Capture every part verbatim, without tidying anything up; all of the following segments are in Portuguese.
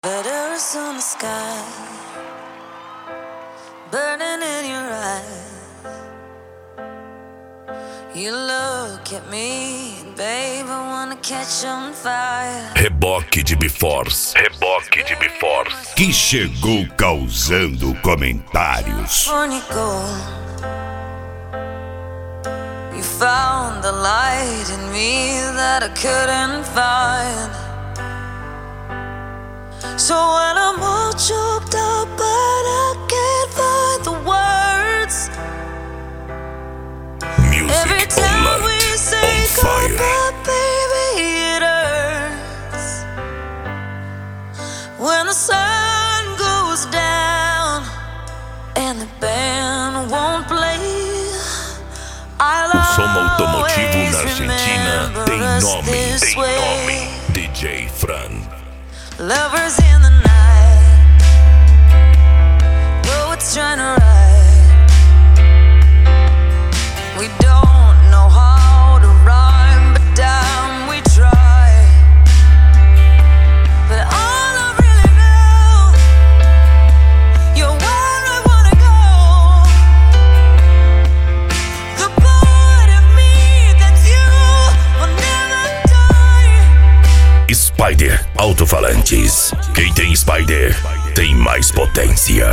Letters on the sky, burning in your eyes. You look at me, babe, I wanna catch on fire. Reboque de Befores, reboque de Befores, que chegou causando comentários. You found the light in me that I couldn't find. So when I'm all choked up but I can't find the words. Music every time on we light, say on fire. goodbye, baby, it hurts. When the sun goes down and the band won't play. O som automotivo na Argentina tem nome, tem nome. D J Fran. Lovers in the night, though it's trying to ride. We don't know how to rhyme, but damn, we try. But all I really know, you're where I wanna go. The part of me that's you will never die. Spider Alto-Falantes. Quem tem Spider tem mais potência.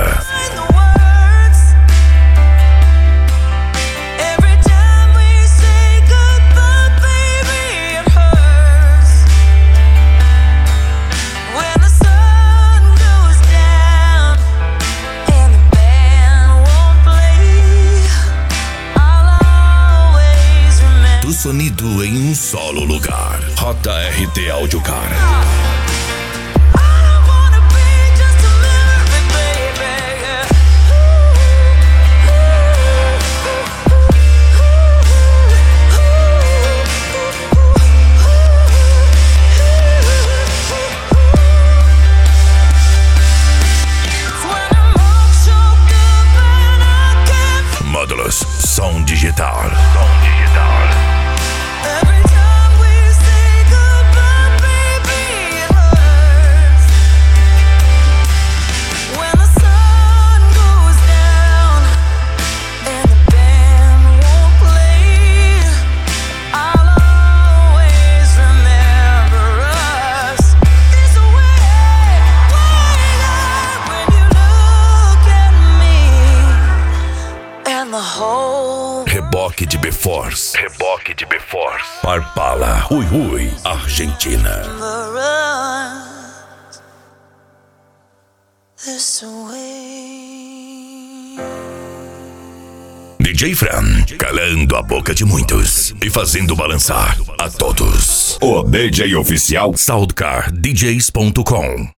Do sonido em um solo lugar. J R T Audiocar. Módulos som digital. Som digital. Every time we say goodbye, baby, it hurts. When the sun goes down and the band won't play, I'll always remember us. There's a way, way out when you look at me and the whole. Reboque de Befores. Reboque de Befores. Parpala, Rui Rui, Argentina. D J Fran, calando a boca de muitos e fazendo balançar a todos. O D J oficial Soundcar D Js ponto com.